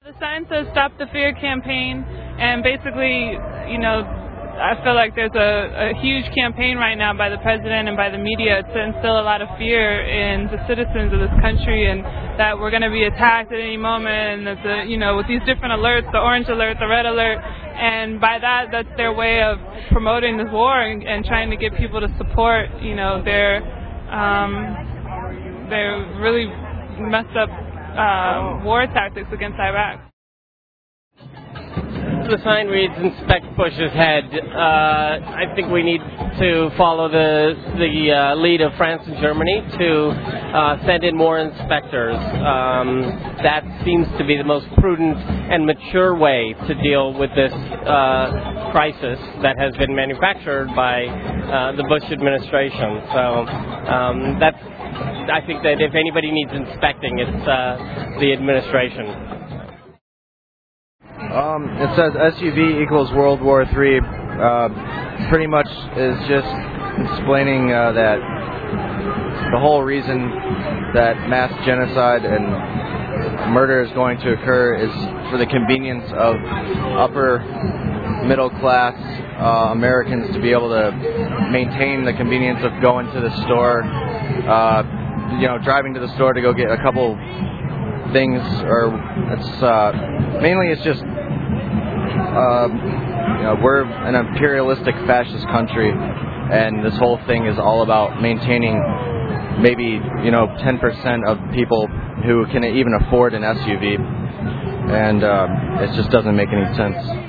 The sign says "Stop the Fear" campaign, and basically, I feel like there's a huge campaign right now by the president and by the media to instill a lot of fear in the citizens of this country, and that we're going to be attacked at any moment, and that with these different alerts, the orange alert, the red alert, and by that's their way of promoting this war and trying to get people to support, their really messed up war tactics against Iraq. The sign reads "Inspect Bush's head." I think we need to follow the lead of France and Germany to send in more inspectors. That seems to be the most prudent and mature way to deal with this crisis that has been manufactured by the Bush administration. So I think that if anybody needs inspecting, it's the administration. It says SUV equals World War III. Pretty much is just explaining that the whole reason that mass genocide and murder is going to occur is for the convenience of upper middle class Americans to be able to maintain the convenience of going to the store, driving to the store to go get a couple things, or it's just we're an imperialistic fascist country, and this whole thing is all about maintaining maybe 10% of people who can even afford an SUV, and it just doesn't make any sense.